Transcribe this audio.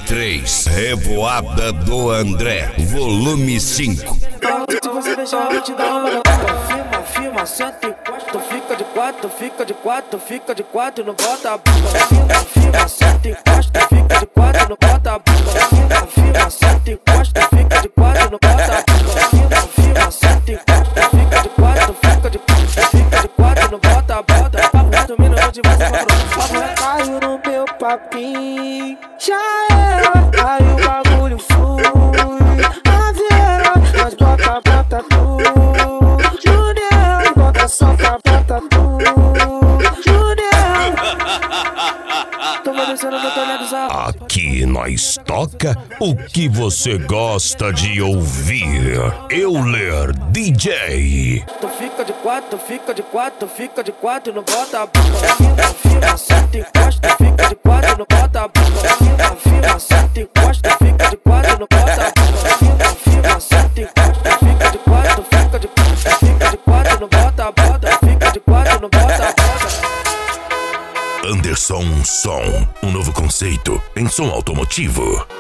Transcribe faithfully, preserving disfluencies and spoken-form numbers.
três, Revoada do André, volume cinco. Se você deixar eu te dar uma Firma, firma, senta e encosta. Fica de quatro, fica de quatro, fica de quatro, não bota a bunda. Firma, firma, senta e encosta. Fica de quatro, não bota a bunda. Firma, firma, senta e encosta. Fica de quatro, não bota a bunda. Firma, firma, senta e encosta. Fica de quatro, fica de quatro, fica de quatro, não bota a bunda. Papo reto, minuto de você pra pronto. Papo reto. Caiu no meu papinho, já era. Aí o bagulho flui. A vieira, mas bota, bota tu. Julião, bota soca, bota tu. Julião. Toma descendo, não tô legalizado. Aqui nós toca o que você gosta de ouvir. Euler D J. Tu fica de quatro, fica de quatro, fica de quatro, não bota a bunda. Firma, firma, senta e encosta. Fica de quatro, não bota a bunda. Firma, firma, senta e encosta. Fica de quatro, não bota a bunda. Firma, firma, senta e encosta. Fica de quatro, fica de quatro, fica de quatro, não bota a bunda. Fica de quatro, não bota a bunda. Anderson Som, um novo conceito em som automotivo.